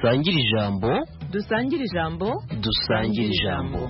dusangire ijambo dusangire ijambo.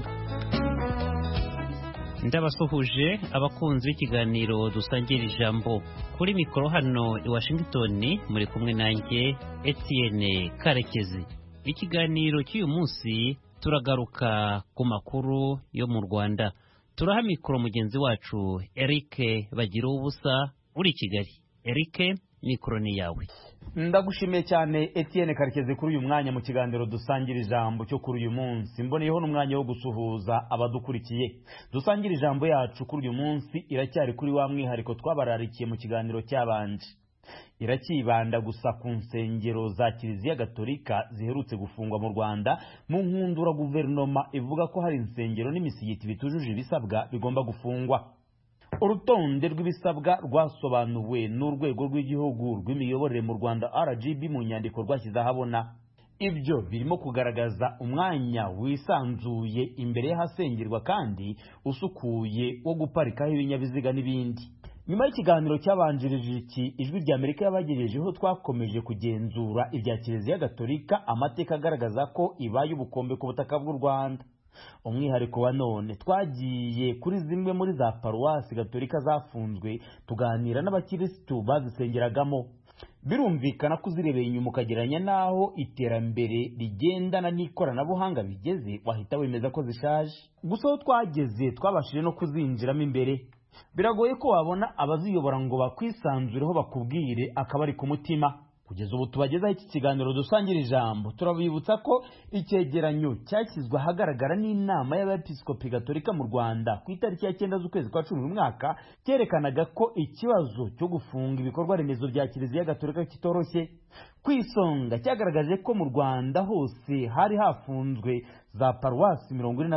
Ndabasuhuje abakunzi b'ikiganiro dusangira ijambo. Kuri mikoro hano i Washington muri kumwe nanjye Etienne Karekezi. Ikiganiro cy'uyu munsi turagaruka ku makuru yo mu Rwanda. Turaha mikoro mugenzi wacu Eric Bagira ubusa uri Kigali. Eric, mikoro ni yawe. Ndagushimiye cyane Etienne Karekezi kuri uyu mwanya mu kiganiro dusangira ijambo cyo kuri uyu munsi. Mboneyeho n'umwanya wo gusuhuza abadukurikiye. Dusangira ijambo yacu kuri uyu munsi iracyari kuri wa mwihariko twabararikiye mu kiganiro cyabanje. Irakibanda gusa ku nsengero za Kiliziya Gatolika ziherutse gufungwa mu Rwanda mu nkundura guverinoma ivuga ko hari insengero n'imisigiti bitujuje ibisabwa bigomba gufungwa. Urutonde rw'ibisabwa rwasobanuwe n'urwego rw'igihugu rw'imiyoborere mu Rwanda RGB mu nyandiko rwashyize ahabona. Ibyo birimo kugaragaza umwanya wisanzuye imbere y'ahasengerwa kandi usukuye wo guparikaho ibinyabiziga n'ibindi. Nyuma y'ikiganiro cyabanjirije iki Ijwi rya Amerika yabagejejeho twakomeje kugenzura ibya Kiliziya Gatolika, amateka agaragaza ko ibaye ubukombe ku butaka bw'u Rwanda. Umwihariko wa none twagiye kuri zimwe muri za paruwasi Gatolika zafunzwe tuganira n'abakirisitu bazisengeragamo. Birumvikana ko uzirebeye inyuma ukagereranya n'aho iterambere rigendana n'ikoranabuhanga bigeze wahita wemeza ko zishaje. Gusa aho twageze twabashije no kuzinjiramo imbere. Biragoye ko wabona abaziyobora ngo bakwisanzureho bakubwire akabari ku mutima. Kugeza ubu tubagezaho iki kiganiro dusangira ijambo, turabibutsa ko icyegeranyo cyashyizwe ahagaragara n'inama y'abepiskopi Gatolika mu Rwanda ku itariki ya 9 z'ukwezi kwa 10 uyu mwaka cyerekanaga ko ikibazo cyo gufunga ibikorwa remezo bya Kiliziya Gatolika kitoroshye. Kwisonga cyagaragaje ko mu Rwanda hose hari hafunzwe za paruwasi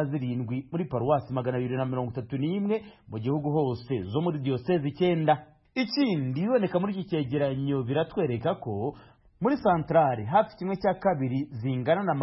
47 muri paruwasi 231 mu gihugu hose zo muri diyosezi 9. Ikindi biboneka muri iki cyegeranyo biratwereka ko muri santrale hafi 1/2 zingana na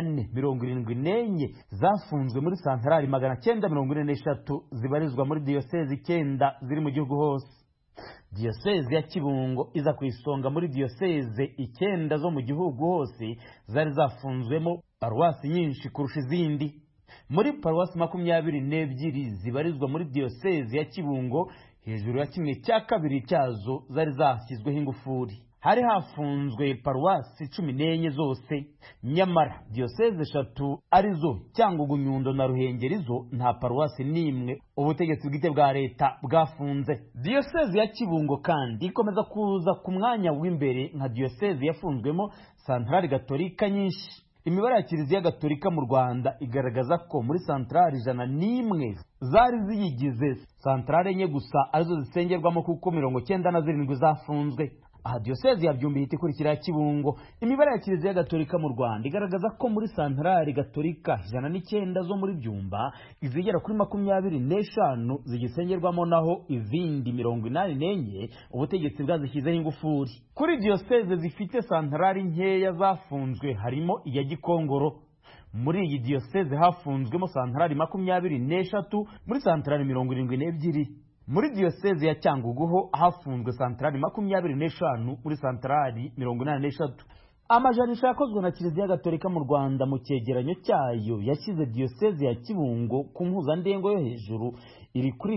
474 zafunzwe muri santrale 943 zibarizwa muri diyosezi 9 ziri mu gihugu hose. Diyosezi ya Kibungo iza ku isonga muri diyoseze 9 zo mu gihugu hose zari zafunzwemo paruwasi nyinshi kurusha izindi. Muri paruwasi 22 zibarizwa muri diyosezi ya Kibungo, hejuru ya 1/2 cyazo zari zashyizweho ingufuri. Hari hafunzwe paruwasi 14 zose, nyamara diyoseze 3 arizo Cyangugu, Nyundo na Ruhengeri zo nta paruwasi n'imwe ubutegetsi bwite bwa leta bwafunze. Diyoseze ya Kibungo kandi ikomeza kuza ku mwanya w'imbere nka diyoseze yafunzwemo santrale Gatolika nyinshi. Imibare ya Kiliziya Gatolika mu Rwanda igaragaza ko muri santrale 101 zari ziyigize, santrale enye gusa arizo zisengerwamo kuko 97 zafunzwe. Aha diyosezi ya Byumba ihita ikurikira ya Kibungo. Imibare ya Kiliziya Gatolika mu Rwanda igaragaza ko muri santrale Gatolika 109 zo muri Byumba izigera kuri 25 zigisengerwamo, naho izindi 84 ubutegetsi bwazishyizeho ingufuri. Kuri diyoseze zifite santrale nkeya zafunzwe harimo iya Gikongoro. Muri iyi diyoseze hafunzwemo santrale 23 muri santrale 72. Muri diyoseze ya Cyangugu ho hafunzwe santrale 25 muri santrale 83. Amajanisha yakozwe na Kiliziya Gatolika mu Rwanda mu cyegeranyo cyayo yashyize diyoseze ya Kibungo ku mpuzandengo yo hejuru, iri kuri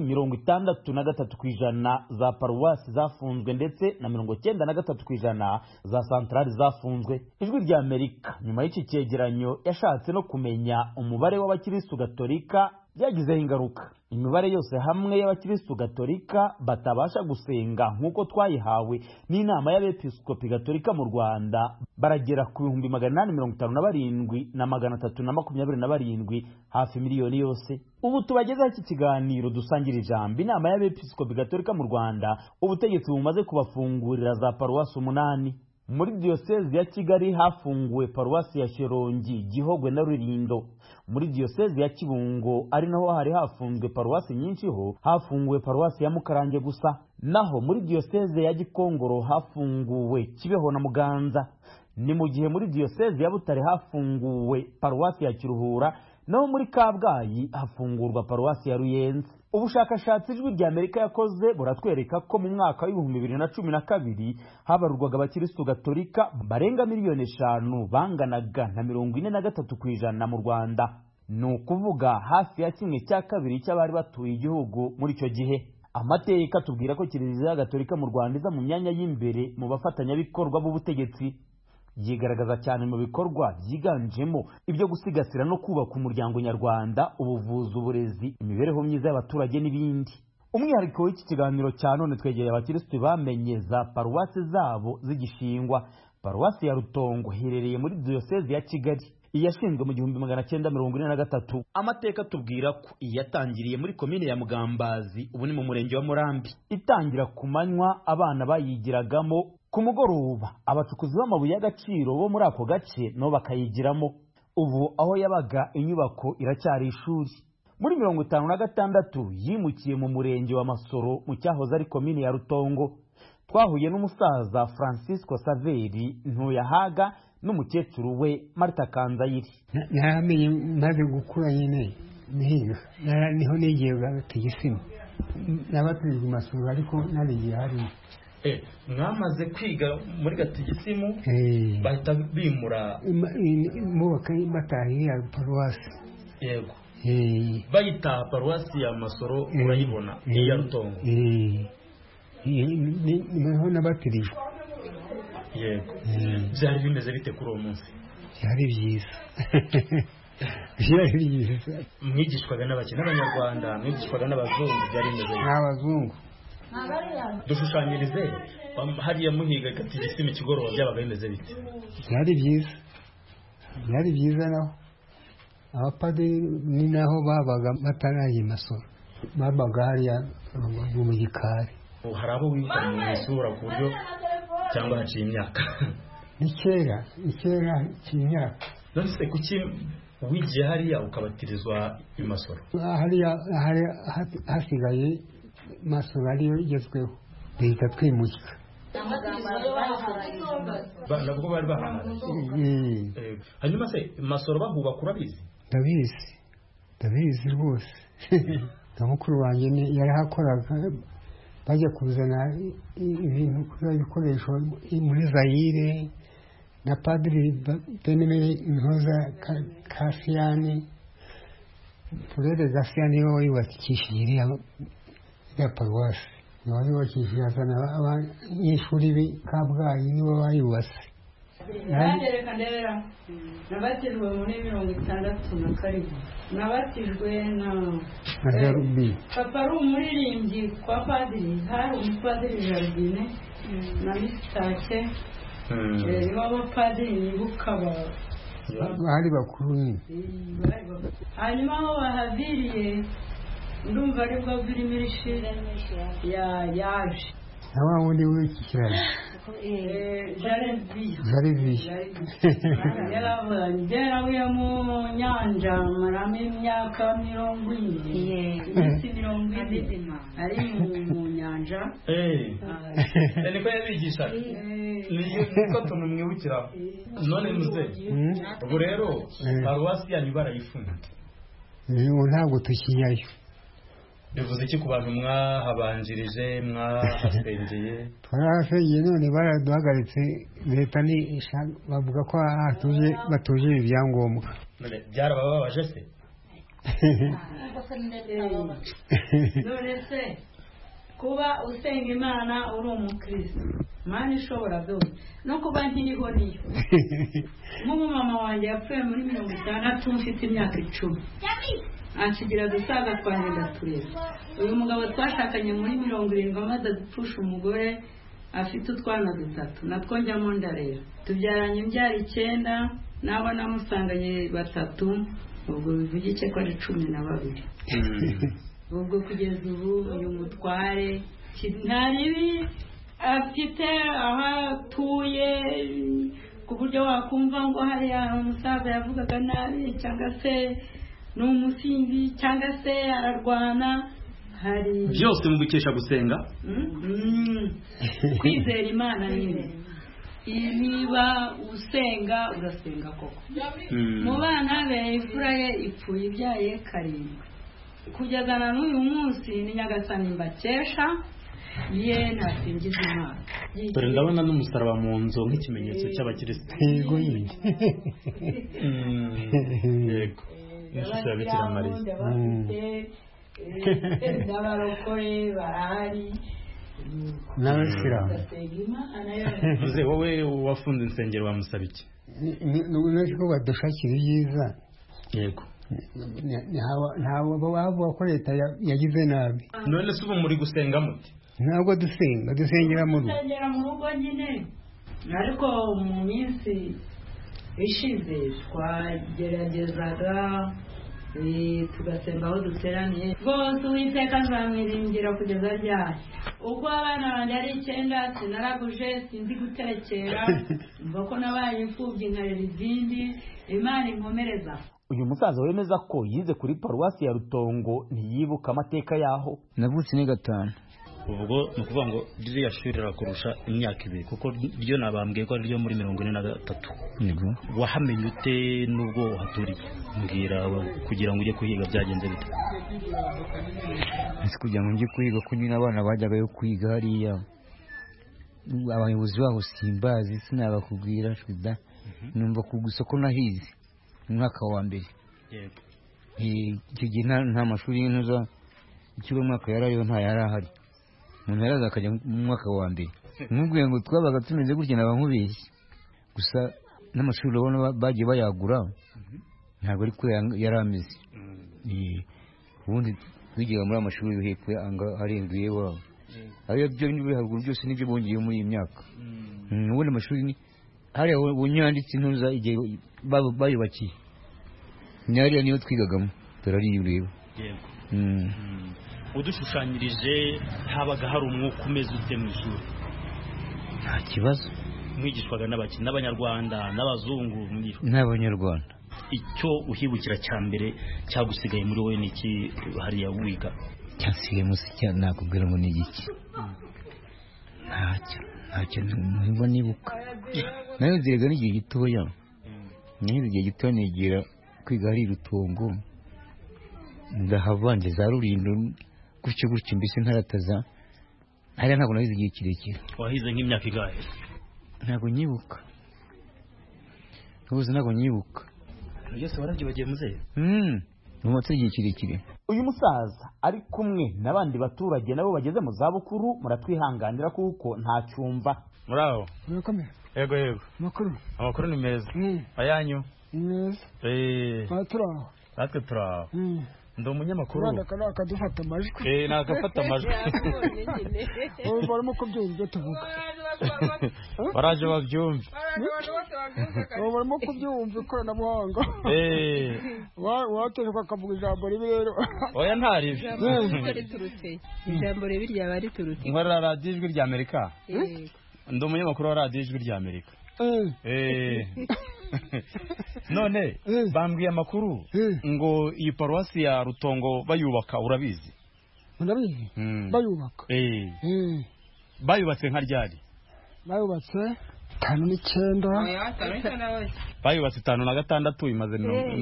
63% za paruwasi zafunzwe ndetse na 93% za santrale zafunzwe. Ijwi rya Amerika nyuma y'iki cyegeranyo yashatse no kumenya umubare w'abakirisitu Gatolika byagizeho ingaruka. Imibare yose hamwe y'abakirisitu Gatolika batabasha gusenga nk'uko twayihawe n'inama y'abepiskopi Gatolika mu Rwanda baragera ku 857 na 327, hafi miliyoni yose. Ubu tubagezaho iki kiganiro dusangira ijambo. Inama y'abepiskopi Gatolika mu Rwanda ubutegetsi bumaze kubafungurira za paruwasi 8. Muri diyosezi ya Kigali hafunguwe paruwasi ya Shyorongi, Gihogwe na Rulindo. Muri diyosezi ya Kibungo ari naho hari hafunzwe paruwasi nyinshi ho hafunguwe paruwasi ya Mukarange gusa. Naho muri diyosezi ya Gikongoro hafunguwe Kibeho na Muganza. Ni mu gihe muri diyosezi ya Butare hafunguwe paruwasi ya Kiruhura naho muri Kabgayi hafungurwa paruwasi ya Ruyenzi. Ubushakashatsi ijwi rya Amerika yakoze buratwereka ko mu mwaka w'ibihumbi 2012 habarurwaga abakirisitu gatolika barenga miliyoni 5 banganaga na 43% mu Rwanda, ni ukuvuga hafi ya 1/2 cy'abari batuye igihugu muri icyo gihe. Amateka tubwira ko Kiliziya Gatolika mu Rwanda iza mu myanya y'imbere mu bafatanyabikorwa b'ubutegetsi, yigaragaza cyane mu bikorwa byiganjemo ibyo gusigasira no kubaka umuryango nyarwanda, ubuvuzi, uburezi, imibereho myiza y'abaturage n'ibindi. Umwihariko w'iki kiganiro cya none twegereye abakirisitu bamenye za paruwasi zabo zigishingwa. Paruwasi ya Rutongo iherereye muri diyosezi ya Kigali, iyashinzwe mu 1943. Amateka tubwira ko iyatangiriye muri komine ya Mugambazi, ubu ni mu murenge wa Murambi. Itangira ku manywa abana bayigiragamo, ku mugoroba abacukuzi b'amabuye y'agaciro bo muri ako gace no bakayigiramo. Ubu aho yabaga inyubako iracyari ishuri. Muri 1956 yimukiye mu murenge wa Masoro mu cyahoze ari komine ya Rutongo. Twahuye n'umusaza Francisco Saveri Ntuyahaga n'umukecuru we Marta Kanzayiri. Namenye maze gukura nyine niho nigiye Gatagisimu, nabatijwe Masoro ariko narigiye hari. Mwamaze kwiga muri Gatagisimu bahita bimura mubaka batahiye paruwasi. Yego. Bayita paruwasi ya Masoro urayibona iya Rutongo. Niho nabatirijwe. Yego. Byari bimeze bite kuri uwo munsi? Byari byiza. Byari byiza. Mwigishwaga n'abakene n'Abanyarwanda, mwigishwaga n'abazungu, byari bimeze bite? N'abazungu. Dushushanyirize hariya muhiga Gatagisimu ikigoroba byabaga bimeze bite? Byari byiza. Byari byiza naho abapadiri ni naho babaga bataraye Masoro, babaga hariya mu gikari. Hari abo wibuka mu isura ku buryo cyangwa haciye imyaka? Ni kera cy'imyaka. None se kuki wigiye hariya ukabatirizwa i Masoro? Hariya hasigaye Masoro ariyo igezweho, leta twimukira. Nabwo bari bahamaze. Hanyuma se Masoro bahubaka urabizi? Ndabizi rwose. Na mukuru wanjye yarahakoraga, bajya kuzana ibikoresho muri Zaire, na Padiri Benemere Intoza Kasiyani, Furere Gasiyani we wubakishije ya paruwasi, niwe wubakishije azana abanyeshuri b'i Kabgayi nibo bayubatse. Reka ndebera nabatijwe muri 1962, nabatijwe na papa ari umuririmbyi kwa padiri, hari umupadiri Jardine na Misitake, nibo abapadiri nibuka bari bakuru nyine. Hanyuma aho bahaviriye ndumva aribwo Virimirishi yaje nawa wundi w'iki kiraro Jaraviya mu nyanja maramo imyaka 40 ari mu nyanja. Niko yabigisha niko tunumwibukira. None muze ubu rero paruwasi yanyu barayifunga? Ntabwo tukiyayo. Bivuze iki ku bantu mwahabanjirije mwahasengeye? Twarahasengeye none baraduhagaritse, leta ni bavuga ko batuje ibyangombwa. Byarababaje se? None se kuba usenga Imana uri umukristo, Imana ishobora byose, no kuba nkiriho niyo. Mama wanjye yapfuye muri 60 mfite imyaka 10. Ansigira dusaga twagenda tureba. Uyu mugabo twashakanye muri 70 amaze gupfusha umugore afite utwana 3, natwo njyamo ndarera. Tubyaranye imbyara 9, nabo namusanganye 3, ubwo bivuga iki ko ari 12. Ubwo kugeza ubu uyu mutware ntaribi afite aho atuye, ku buryo wakumva ngo hariya umusaza yavugaga nabi cyangwa se n'umusinzi cyangwa se ararwana. Hari byose mubikesha gusenga, kwizera Imana nyine. niba usenga urasenga koko. Mu bana be imfura ye ipfuye ibyaye 7 kugeza na n'uyu munsi ni Nyagasani mbakesha ye ntasingiza Imana. Dore ndabona n'umusaraba mu nzu nk'ikimenyetso cy'abakristo. Yego yindi. Yego. Ishusho ya Bikira Mariya. N'abarokore barahari. N'abasilamu. Uze wowe wafunze insengero wamusaba iki? Ni ko badushakira ibyiza. Yego. Ntabwo bavuga ko leta yagize nabi. None se ubu muri gusenga muti? Ntabwo dusengera mu rugo. Dusengera mu rugo nyine. Ariko mu minsi ishize twageragezaga tugasenga aho duteraniye. Rwose Uwiteka nzamwiringira kugeza ryari. Ubwo abana banjye ari 9 sinaraguje sinzi guterekera. Mva ko nabaye imfubyi nkarera izindi. Imana inkomereza. Uyu musaza wemeza ko yize kuri paruwasi ya Rutongo ntiyibuka amateka yaho. Navutse ni 5. Ubwo nukuvuga ngo ririya shuri rakurusha imyaka 2 kuko ryo nabambwiye ko ari ryo muri 43. Yego. Wahamenye ute nubwo haturiye? Mbwira kugira ngo ujye kuhiga byagenze bite? Ese kugira ngo njye kuhiga ko nyine abana bajyaga yo kwiga hariya. Abayobozi baho simbazi sinabakubwira shwida. Numva kugusa ko nahize umwaka wa mbere. Yego. Icyo gihe nta mashuri y'intuza ikigo mwaka yarayo nta yarahari. Umuntu yaraza akajya mu mwaka wa mbere. Nkubwiye ngo twabaga tumeze gutya nabankubeshye. Gusa n'amashuri urabona bagiye bayagura. Ntabwo ari ko yarameze. Ubundi twigiye muri amashuri yo hepfo anga arenduye wabo. Ayo byo biri haruguru byose nibyo bongeye muri iyi myaka. Ubundi amashuri ni hariya bunyanditse intuza igihe bayubakiye. Nyariya niyo twigagamo turari ureba. Yego. Udushushanyirije habaga hari umwuka umeze ute mu ishuri? Nta kibazo. Mwigishwaga n'abanyarwanda n'abazungu n'abanyarwanda. Icyo uhibukira cya mbere cyagusigaye muri wowe niki hariya wiga? Cyasigaye musi cyane nakubwira ngo ni iki. Ntacyo nimba nibuka. Nayo nziraga n'igihe gitoya. Igihe gitoya nigira kwiga hari Rutongo. Ndahavanje za Rulindo gutyo mbese ntarataza. Hariya ntabwo nahize igihe kirekire. Wahize nk'imyaka igahe? Ntabwo nyibuka. Ntabwo nyibuka. Byose warabyibagiye muzehe? Numatse igihe kirekire. Uyu musaza ari kumwe n'abandi baturage nabo bageze mu zabukuru muratwihanganira kuko nta cyumva. Muraho? Murakomeye. Yego. Amakuru ni meza. Ayanyu? Neza. Baturaho. Natwe turaho. Ndi umunyamakuru. Rwanda kana kadufata amajwi. Nakafata amajwi. Barimo kubyumva ibyo tuvuga. Baraje babyumva. Barimo kubyumva ikoranabuhanga. Wateje bakavuga ijambo ribi rero. Oya ntaribi. Ijambo ribi ryaba riturutse. Nkora radiyo ijwi rya Amerika. Ndi umunyamakuru wa radiyo ijwi rya Amerika. None bambwiye amakuru ngo iyi paruwasi ya Rutongo bayubaka urabizi? Ndabizi. Bayubaka. Bayubatse nka ryari? Bayubatse 5 bayubatse 5 imaze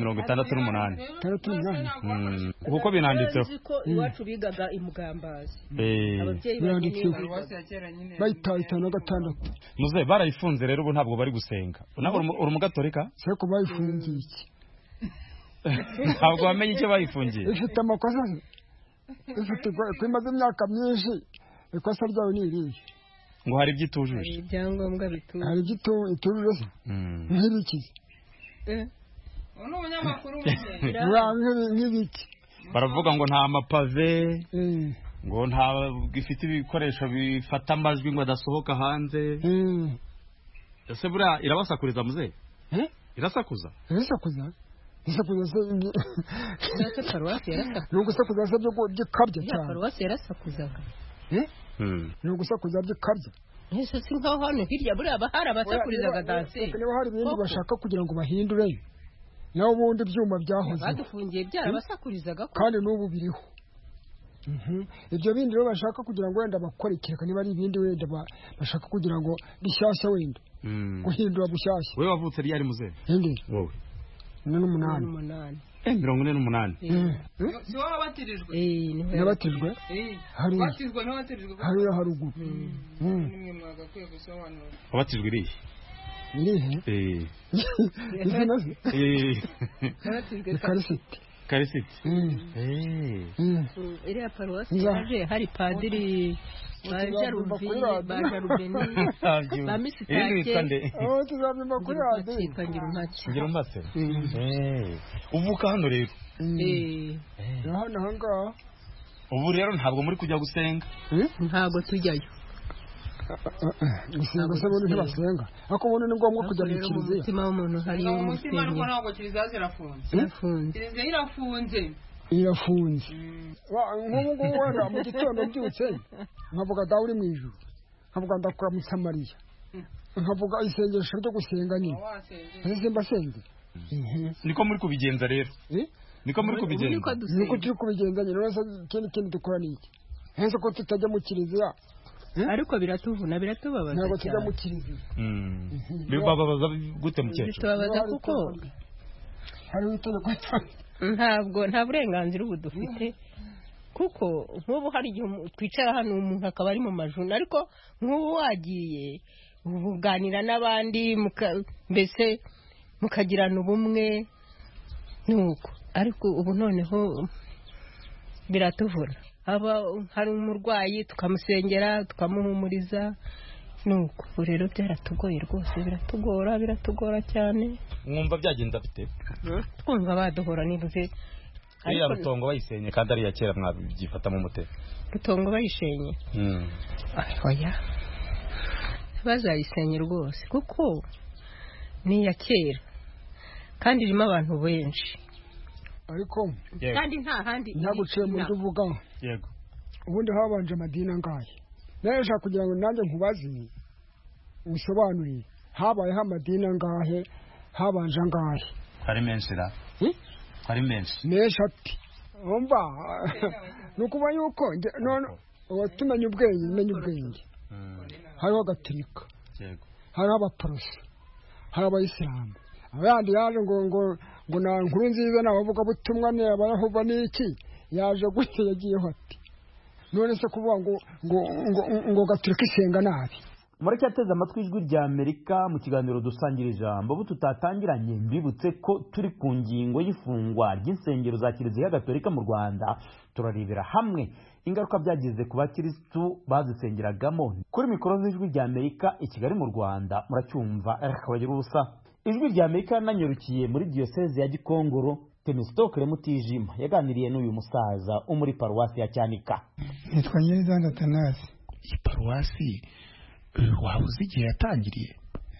68. Kuko binanditseho iwacu bigaga imugambazi. Ababyeyi banditseho bayita 5 muze barayifunze rero ubu ntabwo bari gusenga. Nabo uri umugatolika? Seko bayifungiye iki? Ntabwo wamenye icyo bayifungiye. Ifite amakosa. Ifite kwimaze imyaka myinshi. Ikosa ryawe ni irihe? Ngo hari ibyitujuje. Ibyangombwa bituje. Hari ibyitujuje. Nk'ibiki? Ono munyamakuru nk'ibiki? Baravuga ngo nta mapave. Ngo nta gifite ibikoresho bifata amajwi ngo adasohoka hanze. Ese bura irabasakuriza muze? Irasakuza? Irasakuza? Isakuza se paruwasi yarasakuza. Nuko sakuza se byo gikabya cyane. Paruwasi yarasakuzaga. Nuko sakuza byikabya. Ese sinkaho hano hirya buri abahara basakurizaga danse. Niba hari ibindi bashaka kugira ngo bahindure. Naho ubundi byuma byahoze. Badufungiye byarabasakurizaga kandi n'ubu biriho. ibyo bindi rero bashaka kugira ngo wenda bakore kereka niba ari ibindi wenda bashaka kugira ngo bishyashya wenda guhindura bushyashya. Wowe wavutse ryari muzehe? Indi wowe 48. 48. Si wowe wabatirijwe? Nabatijwe hariya haruguru. Nimwe mwagakwiye gusobanura. Wabatijwe irihe? Izina se? Nabatijwe Karisiti. iriya paruwasi yaje hari padiri bajarubeni ba misitake tuzabimba kuri radiyo ngira umase. Uvuka hano rero? hano ahangaha. Ubu rero ntabwo muri kujya gusenga? ntabwo tujyayo gusenga se bone ntibasenga ariko bone ni ngombwa kujya mu kiliziya. umutima w'umuntu hariyo umutima ariko ntabwo kiliziya zirafunze. Kiliziya irafunze. nk'ubu ngubu wenda mu gitondo mbyutse nkavuga dawe uri mu ijuru, nkavuga ndakuramutsa Mariya, nkavuga isengesho ryo gusenga nyine ese mbasenge. Niko muri kubigenza rero? Niko muri kubigenza? Niko turi kubigenza nyine. Rero ikindi dukora ni iki? Hese ko tutajya mu kiliziya ariko biratuvuna biratubabaza. Ntabwo tujya mu kiliziya. Bibabaza gute mukecuru? Bitubabaza kuko hari itegeko nta burenganzira ubu dufite, kuko nk'ubu hari igihe twicara hano umuntu akaba ari mu majuna, ariko nk'ubu wagiye uganira n'abandi mbese mukagirana ubumwe nuko. Ariko ubu noneho biratuvuna. Hari umurwayi tukamusengera tukamuhumuriza nuko. Ubu rero byaratugoye rwose, biratugora cyane. Mwumva byagenda bite? Twumva baduhora niruze. Ariya Rutongo bayisenye kandi ari ya kera mwabyifatamo mute? Rutongo bayishenye? Oya, bazayisenye rwose kuko ni ya kera kandi irimo abantu benshi. Ariko kandi nta handi ntaguciye mu byo uvuga. Yego. Ubundi habanje amadini angahe? Nayo nshaka kugira ngo nanjye nkubaze usobanurire habayeho amadini angahe, habanje angahe? Ari menshi ra? Ari menshi ati umva nukuba yuko none watumenya ubwenge. Hariho Gatolika, hariho Abaporoso, hari Abayisilamu, abandi yaje ngo na nkuru nziza n'abavuga butumwa ne abayahova n'iki yaje gute yagiyeho ati none se kuvuga ngo Gatolika isenga nabi. Mureke ateze amatwi ijwi rya Amerika mu kiganiro dusangira ijambo. Ubu tutatangiranye mbibutse ko turi ku ngingo y'ifungwa ry'insengero za Kiliziya Gatolika mu Rwanda. Turarebera hamwe ingaruka byagize ku bakirisitu bazisengeragamo. Kuri mikoro z'ijwi rya Amerika i Kigali mu Rwanda muracyumva akabagira ubusa. Ijwi rya Amerika yananyurukiye muri diocese ya Gikongoro. Temistokle Mutijima yaganiriye n'uyu musaza umuri paruwasi ya Cyanika. Nitwa Nyirizanda Athanase. Iyi paruwasi wabuze igihe yatangiriye?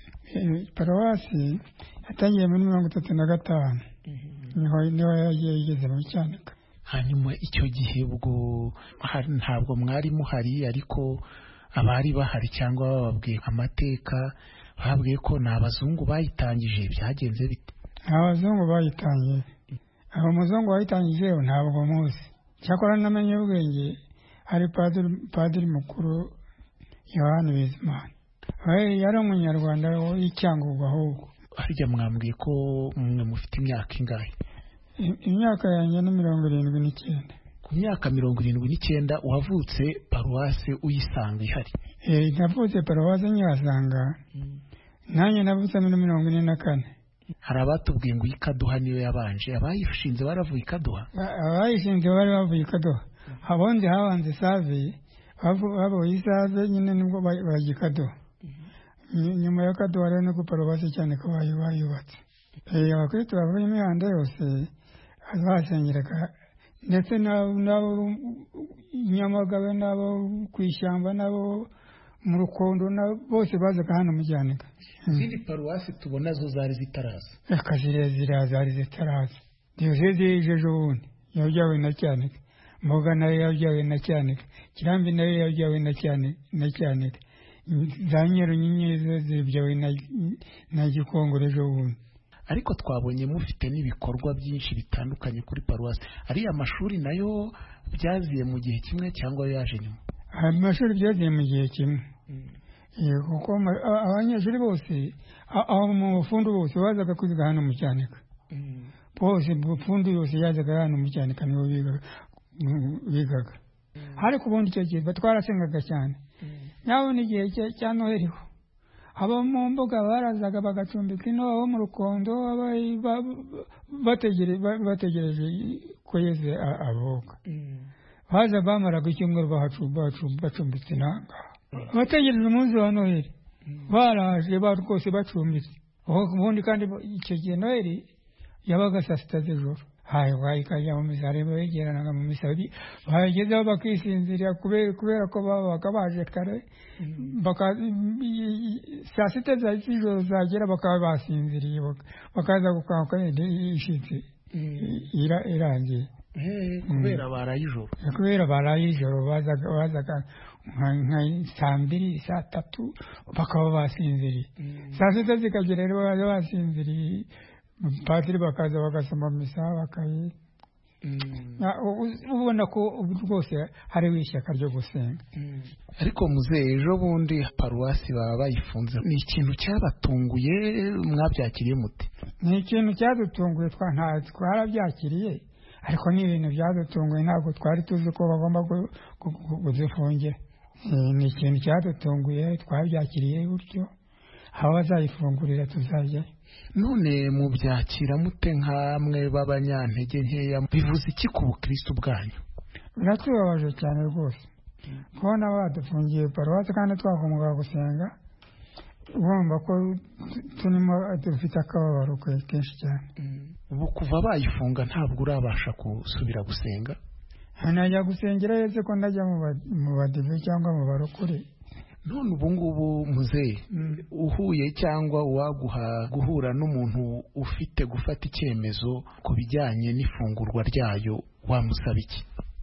Paruwasi yatangiye muri 1935. Niho yagiye igeze mu Cyanika. Hanyuma icyo gihe ubwo ntabwo mwari muhari, ariko abari bahari cyangwa bababwiye amateka babwiye ko n'abazungu bayitangije, byagenze bite? Abazungu bayitangiye. Abamuzungu bayitangije ntabwo muzi. Cyakora namenye ubwenge ari padiri mukuru Yohani Bizimana. Yari umunyarwanda w'Icyangugu ahubwo. Harya mwambwiye ko mwe mufite imyaka ingahe? Imyaka yanjye ni 79. Ku myaka 79 wavutse paruwasi uyisanga ihari? Navutse paruwasi nyasanga. Nanjye navutse muri 44. Hari abatubwiye ngo Ikaduha niyo yabanje. Abayishinze baravuye Ikaduha? Abayishinze bari bavuye Ikaduha. Habondi habanze Save, bavuye Isave nyine nibwo bagikaduha. Nyuma ya Kaduha rero no ku paruwasi cyane ko bayubatse. Abakristo bavuye imihanda yose basengeraga, ndetse nabo Nyamagabe, nabo kwishyamba, nabo mu Rukondo, bose bazaga hano mu Cyanika. Izindi paruwasi tubona zo zari zitaraza? Ziriya zari zitaraza. Diyoseze y'Ijejo bundi yabyawe na Cyanika, Mboga nayo yabyawe na Cyanika, Kirambi nayo yabyawe na Cyanika, za Nyarunyinya zibyawe na Gikongoro ejo bundi. ariko twabonye mufite n'ibikorwa byinshi bitandukanye kuri paruwasi. Ariya mashuri nayo byaziye mu gihe kimwe cyangwa yaje nyuma? Amashuri byaziye mu gihe kimwe, kuko abanyeshuri bose aho mu bufundu bose bazaga kwiga hano mu Cyanika, bose bufundu yose yazaga hano mu Cyanika nibo bigaga. Ariko ubundi icyo gihe batwarasengaga cyane, naho n'igihe cya Noheli abo mu mbuga barazaga bagacumbika ino, abo mu Rukondo bategereje ko Yesu avuka. Baza bamaraga icyumweru bacumbitse inanga, bategereje umunsi wa Noheli, baraje rwose bacumbitse. Ubundi kandi icyo gihe Noheli yabaga saa sita z'ijoro, ikajya mu misa, begeranaga mu misa, bagezeho bakisinzirira kubera ko babaga baje kare, saa sita z'ijoro zagera bakaba basinziriye, bakaza gukanguka ishitse irangiye. Kubera baraye ijoro bazaga nka saa 2 saa 3 bakaba basinziriye, saa sita zikagera rero baza basinziriye, padiri bakaza bagasoma misa bakayi. Ubona ko rwose hariho ishyaka ryo gusenga. Ariko muzehe, ejo bundi paruwasi baba bayifunze, ni ikintu cyabatunguye, mwabyakiriye muti? Ni ikintu cyadutunguye, twarabyakiriye, ariko ni ibintu byadutunguye, ntabwo twari tuzi ko bagomba kuzifungira. Ni ikintu cyadutunguye, twabyakiriye gutyo, aho bazayifungurira tuzajyayo. None mubyakira mute nk'amwe b'abanyantege nkeya? Bivuze iki ku bukristo bwanyu? Biratubabaje cyane rwose kubona badufungiye paruwasi kandi twakomoka gusenga. Urumva ko dufite akababaro kenshi cyane. Ubu kuva bayifunga ntabwo urabasha gusubira gusenga? Najya gusengera Yesu ko ndajya mu badive cyangwa mu barokore. None ubu ngubu muzehe, uhuye cyangwa waguha guhura n'umuntu ufite gufata icyemezo ku bijyanye n'ifungurwa ryayo, wamusaba iki?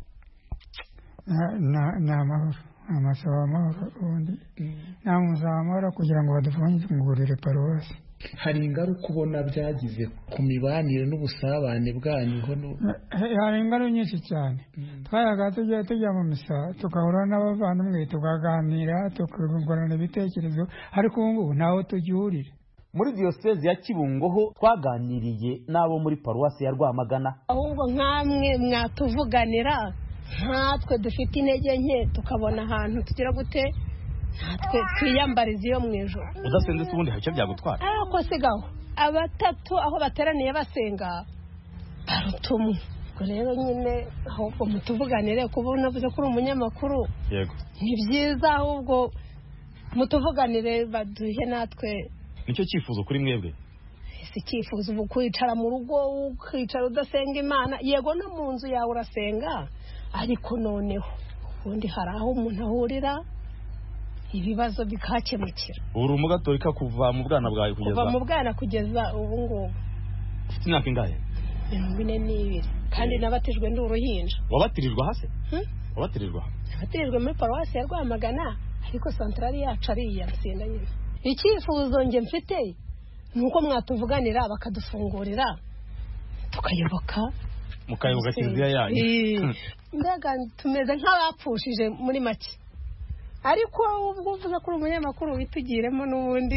Ni amahoro, amasaba amahoro, ubundi namusaba amahoro kugira ngo badufungurire paruwasi. Hari ingaruka ubona byagize ku mibanire n'ubusabane bwanyu? Hari ingaruka nyinshi cyane. Twayaga tujya mu misa tukahura n'abavandimwe tukaganira tukungurana ibitekerezo, ariko ubu ngubu ntaho tugihurira. Muri diyosezi ya Kibungo ho twaganiriye n'abo muri paruwasi ya Rwamagana. Ahubwo nkamwe mwatuvuganira, natwe dufite intege nke tukabona ahantu tugira gute natwe twiyambariza iyo mu ijoro. Udasenze se ubundi icyo byagutwara? Ko sigaho abatatu aho bateraniye basenga barutumwe. Rero nyine ahubwo mutuvuganire, kuba unavuze ko uri umunyamakuru. Yego, ni byiza, ahubwo mutuvuganire baduhe natwe. Nicyo cyifuzo kuri mwebwe? Si cyifuzo ubu kwicara mu rugo ukicara udasenga Imana. Yego no mu nzu yawe urasenga, ariko noneho ubundi hari aho umuntu ahurira ibibazo bikakemukira. Uri umugatolika kuva mu bwana bwawe kugeza? Kuva mu bwana kugeza ubu ngubu. Ufite imyaka ingahe? 42. Kandi nabatijwe ndi uruhinja. Wabatirijwe hase? Wabatirijwe? Nabatirijwe muri paruwasi ya Rwamagana, ariko santrali yacu ari iya Nsinda nyine. Icyifuzo nge mfite nuko mwatuvuganira bakadufungurira tukayoboka, mukayoboka kiliziya yanyu. Ndaga tumeze nk'abapfushije muri make, ariko ubwo uvuze ko umunyamakuru witugiremo n'ubundi.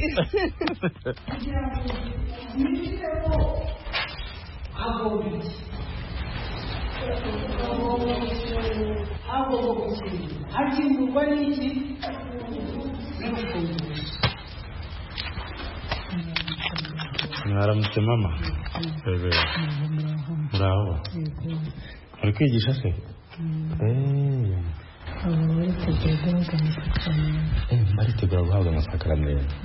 Hakimburwa n'iki? Mwaramutse mama. Muraho. Uri kwigisha se? Baritegura guhabwa amasakaramentu.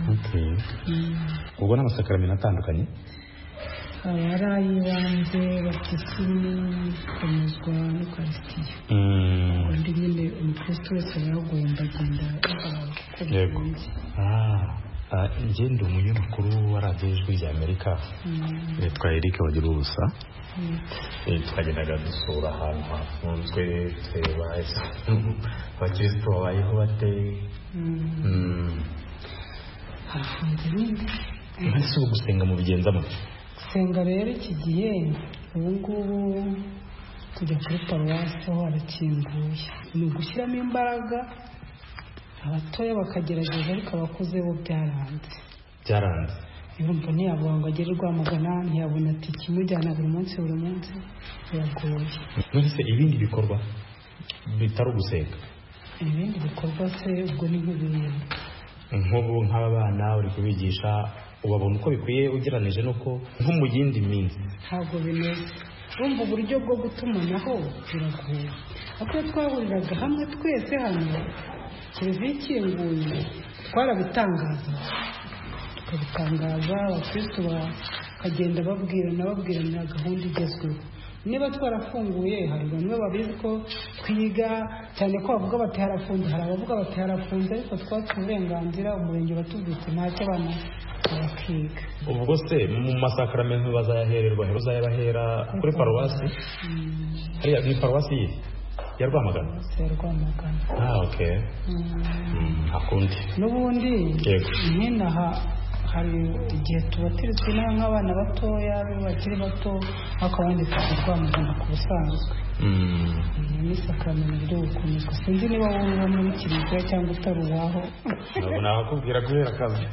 Ubwo ni amasakaramentu atandukanye? Ari ay'ibanze, batisini, komezwa n'ukarisitiya. Undi nyine umukristo wese yaragomba agenda ahabwa. Yego. Njye ndi umunyamakuru wa radiyo ijwi rya Amerika. Nitwa Eric Bagirubusa. Twagendaga dusura ahantu hafunzwe, tureba abakirisitu babayeho bate. Hafunze nyine ese ubu gusenga mu bigenzamo gusenga rero iki gihe ubu ngubu tujya kuri paruwasi aho harakinguye ni ugushyiramo imbaraga abatoya bakagerageza ariko abakuze bo byaranze yumva ntiyavuga ngo agere Rwamagana ntiyabona tike imujyana buri munsi biragoye. nonese ibindi bikorwa bitari ugusenga ibindi bikorwa se ubwo ni nk'ibintu nk'ubu nk'abana uri kubigisha ubabona uko bikwiye ugereranije nuko nko mu yindi minsi ntabwo bimeze urumva uburyo bwo gutumanaho biragoye ariko iyo twahuriraga hamwe twese hano kiliziya ikinguye twarabitangaza tukabitangaza abakristo bakagenda babwirana gahunda igezweho. Niba twarafunguye hari bamwe babizi ko twiga cyane ko bavuga bati harafunze, hari abavuga bati harafunze, ariko twatse uburenganzira umurenge batubwite ntacyo abana bakiga. ubwo se mu masakaramentu bazayahererwa bazayabahera kuri paruwasi hariya ni paruwasi ya Rwamagana. Okay. Hakundi n'ubundi nk'inaha hari igihe tubatiritswe nk'abana batoya bakiri bato bakabandi Rwamagana ku busanzwe ni sakaramentu ryo gukomezwa. Sinzi niba wowe uba muri kiliziya cyangwa utari uwaho. ntabwo nakubwira guhera akazi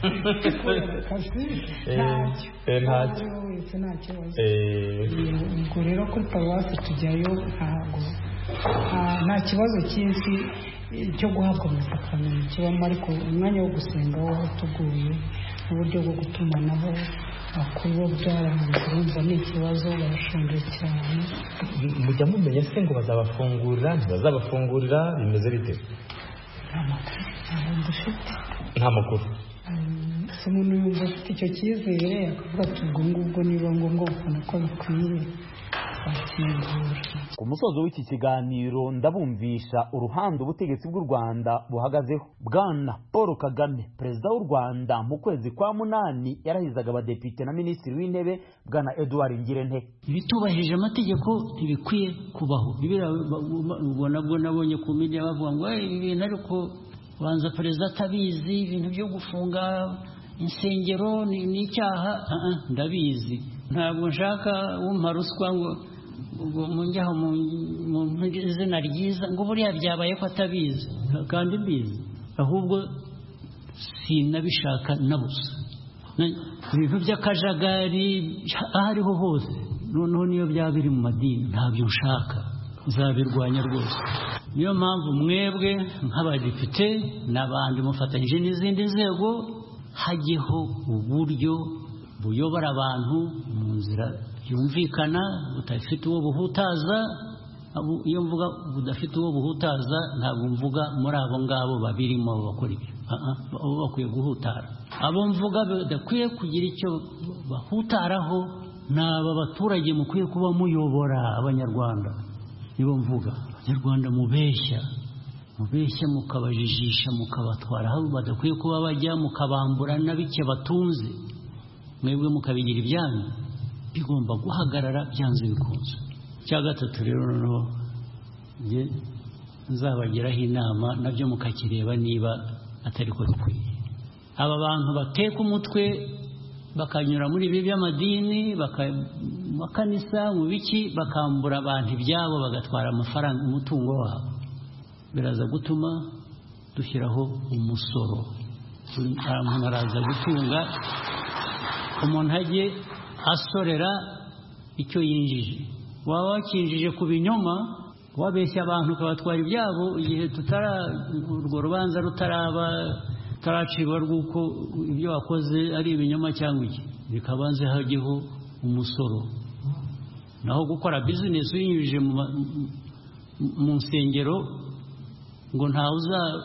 ntacyo nta kibazo. ubwo rero kuri paruwasi tujyayo nta kibazo cyinshi cyo guhabwa amasakaramentu kibamo, ariko umwanya wo gusenga wo tuguye n'uburyo bwo gutumanaho kuri bo byarangiza urumva ni ikibazo, barashonje cyane. mujya mumenya se ngo bazabafungurira ntibazabafungurira bimeze bite? nta makuru. si umuntu yumva afite icyo cyizere akavuga ati ubwo ngubwo niba ngombwa ukabona ko bikwiye bakingura. Ku musozo w'iki kiganiro ndabumvisha uruhande ubutegetsi bw'u Rwanda buhagazeho. Bwana Paul Kagame, perezida w'u Rwanda, mu kwezi kwa munani yarahizaga abadepite na minisitiri w'intebe Bwana Edouard Ngirente. Ibitubahirije amategeko ntibikwiye kubaho. Ubona bwo nabonye ku media bavuga ngo ibintu ariko banza perezida atabizi, ibintu byo gufunga insengero ni icyaha. Ndabizi, ntabwo nshaka wumpa ruswa ngo munjyaho mu izina ryiza ngo buriya byabaye ko atabizi kandi mbizi, ahubwo sinabishaka nabusa. Ibintu by'akajagari aho ariho hose, noneho niyo byaba biri mu madini ntabyo nshaka, nzabirwanya rwose. Niyo mpamvu mwebwe nk'abadepite n'abandi mufatanyije n'izindi nzego hajyeho uburyo buyobora abantu mu nzira yumvikana budafite uwo buhutaza. Iyo mvuga budafite uwo buhutaza ntabwo mvuga muri abo ngabo babirimo bakora ibyo, bakwiye guhutara. Abo mvuga badakwiye kugira icyo bahutaraho ni aba baturage mukwiye kuba muyobora abanyarwanda. Nibo mvuga abanyarwanda mubeshya mukabajijisha mukabatwara aho badakwiye kuba bajya, mukabambura na bike batunze, mwebwe mukabigira ibyanyu. Bigomba guhagarara byanze bikunze. Cya gatatu rero noneho nzabagiraho inama nabyo mukakireba niba atari ko bikwiye. Aba bantu bateka umutwe bakanyura muri ibi by'amadini makanisa mu biki, bakambura abantu ibyabo, bagatwara amafaranga, umutungo wabo, biraza gutuma dushyiraho umusoro. Umuntu araza gutunga, umuntu ajye asorera icyo yinjije. Waba wakinjije ku binyoma, wabeshya abantu ukabatwara ibyabo, igihe urwo rubanza rutaracibwa rw'uko ibyo wakoze ari ibinyoma cyangwa iki, bikabanze hajyeho umusoro. Naho gukora bizinesi uyinyujije mu nsengero ngo ntawe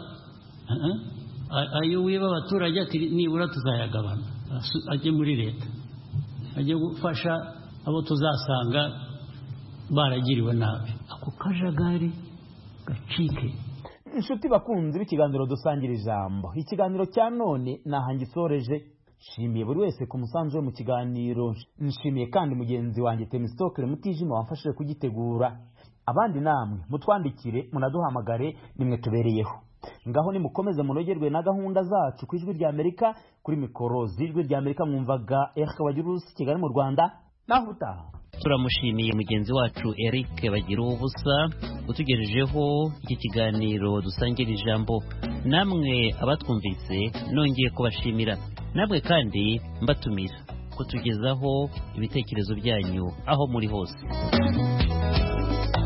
ayo wiba abaturage ati nibura tuzayagabana, ajye muri leta, ajye gufasha abo tuzasanga baragiriwe nabi. Ako kajagari gacike. Inshuti bakunzi b'ikiganiro dusangira ijambo, ikiganiro cya none nahangisoreje. Nshimiye buri wese ku musanzu we mu kiganiro. Nshimiye kandi mugenzi wanjye Temistokle Mutijima wamfashije kugitegura. Abandi namwe mutwandikire, munaduhamagare, nimwe tubereyeho. ngaho nimukomeze munogerwe na gahunda zacu ku ijwi rya Amerika. Kuri mikoro z'ijwi rya Amerika mwumvaga Eric Bagirusi, Kigali mu Rwanda. Naho utaha turamushimiye mugenzi wacu Eric Bagirubusa utugejejeho iki kiganiro dusangira ijambo. Namwe abatwumvise nongeye kubashimira, namwe kandi mbatumira kutugezaho ibitekerezo byanyu aho muri hose.